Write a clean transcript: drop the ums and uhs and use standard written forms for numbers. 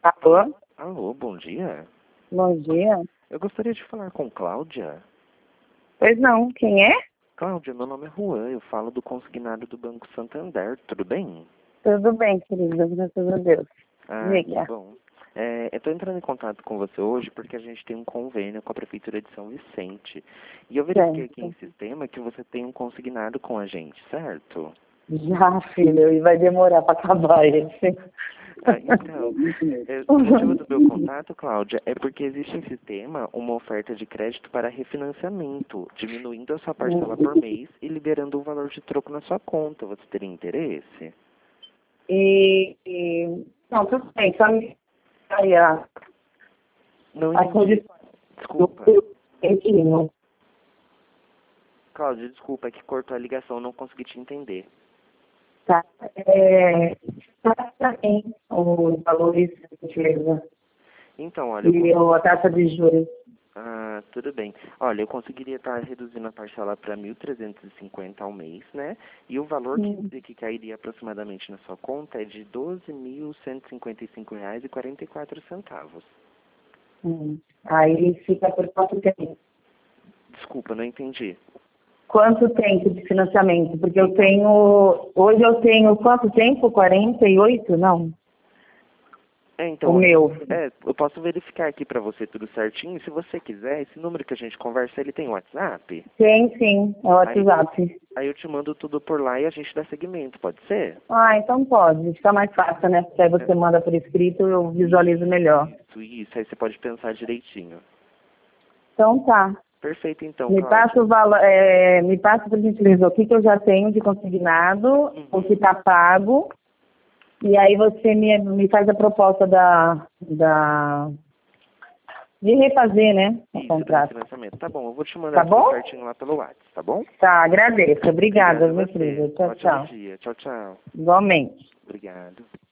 Alô? Alô, bom dia. Bom dia. Eu gostaria de falar com Cláudia. Pois não, quem é? Cláudia, meu nome é Juan, eu falo do consignado do Banco Santander, tudo bem? Tudo bem, querida, graças a Deus. Ah, que Diga. bom. Eu estou entrando em contato com você hoje porque a gente tem um convênio com a Prefeitura de São Vicente. E eu verifiquei aqui em Certo. sistema que você tem um consignado com a gente, certo? Já, filho, e vai demorar para acabar esse. Então, o motivo do meu contato, Cláudia, é porque existe em sistema uma oferta de crédito para refinanciamento, diminuindo a sua parcela por mês e liberando o valor de troco na sua conta. Você teria interesse? Não, tudo bem, só me aí Não a entendi. condição Desculpa. do inquilino. Cláudia, desculpa, é que cortou a ligação, não consegui te entender. Tá? Tá bem os valores da gentileza Então, olha, e a taxa de juros. Ah, tudo bem. Olha, eu conseguiria estar reduzindo a parcela para 1.350 ao mês, né? E o valor que cairia aproximadamente na sua conta é de R$ 12.155,44. Aí fica por quanto tempo? Desculpa, não entendi. Quanto tempo de financiamento? Porque eu tenho. Hoje eu tenho quanto tempo? 48? Não. O Então, meu. eu posso verificar aqui para você tudo certinho. Se você quiser, esse número que a gente conversa, ele tem WhatsApp? Tem sim, é o WhatsApp. Aí eu te mando tudo por lá e a gente dá seguimento, pode ser? Ah, então pode. Fica mais fácil, né? Porque aí você manda por escrito e eu visualizo melhor. Isso. Aí você pode pensar direitinho. Então tá. Perfeito, então, Me Cláudia. passa o valor, me passa por gentileza o que eu já tenho de consignado, o que está pago, e aí você me faz a proposta de refazer, né? O Isso, do contrato. financiamento. Tá bom, eu vou te mandar Tá tudo bom? certinho lá pelo WhatsApp, tá bom? Tá, agradeço. Obrigada, Obrigado a meu você. querido. Tchau, Ótimo tchau. dia. Tchau, tchau. Igualmente. Obrigado.